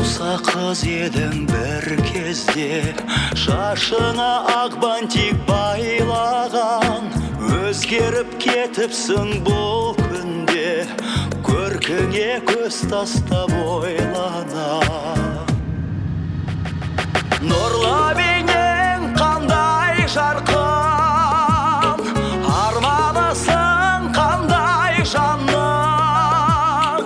Сауса қыз едің бір кезде, шашыңа ақ бантик байлаған. Өзгеріп кетіпсің бұл күнде, көркіңе көз тастап ойлана. Нұрлы бейнең қандай жарқын, арманысың қандай жанның.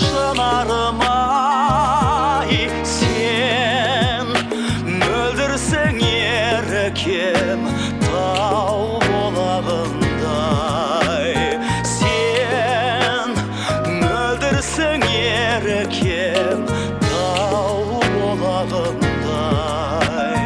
Шынарым-ай, сен мөлдірсің еркем тау болағындай. Сен мөлдірсің еркем тау болағындай.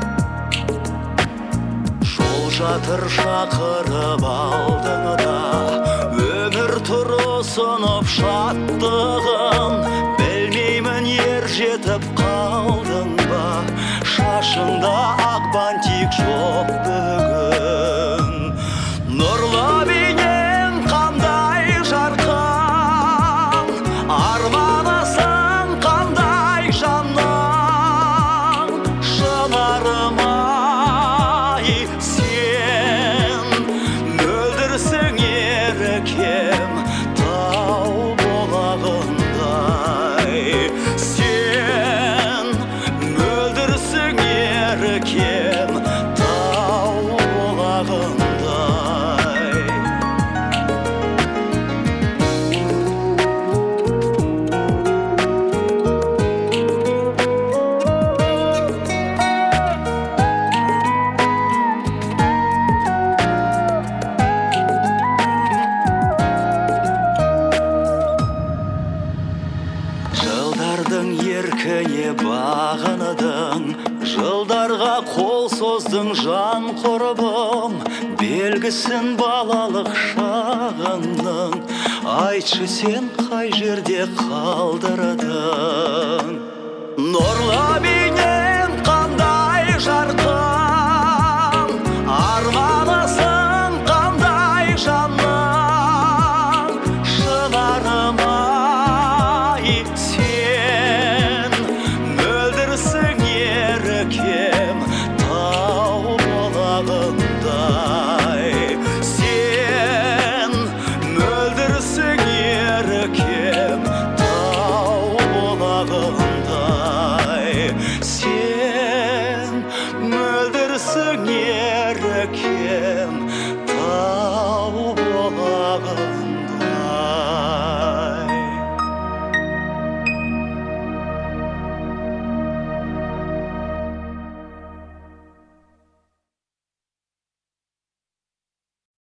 Жол жатыр шақырып алдың да, өмір тұр ұсынып шаттығын. Білмеймін ер жетіп қалдың ба, шашыңда ақ бантик жоқ бүгін. Нұрлы бейнең қандай жарқын, арманысың қандай жанның. Шынарым-ай, сен мөлдірсің еркем тау болағындай. Сен мөлдірсің еркем тау болағындай. Жылдардың еркіне бағындың, жылдарға қол создың жан құрбым. Белгісін балалық шағыңның, айтшы сен қай жерде қалдырдың. Нұрлы бейнең қандай жарқын, арманысың қандай жанның. Шынарым-ай, сен мөлдірсің еркем тау болағындай. Сен мөлдірсің еркем тау болағындай. Сен мөлдірсің еркем тау болағындай.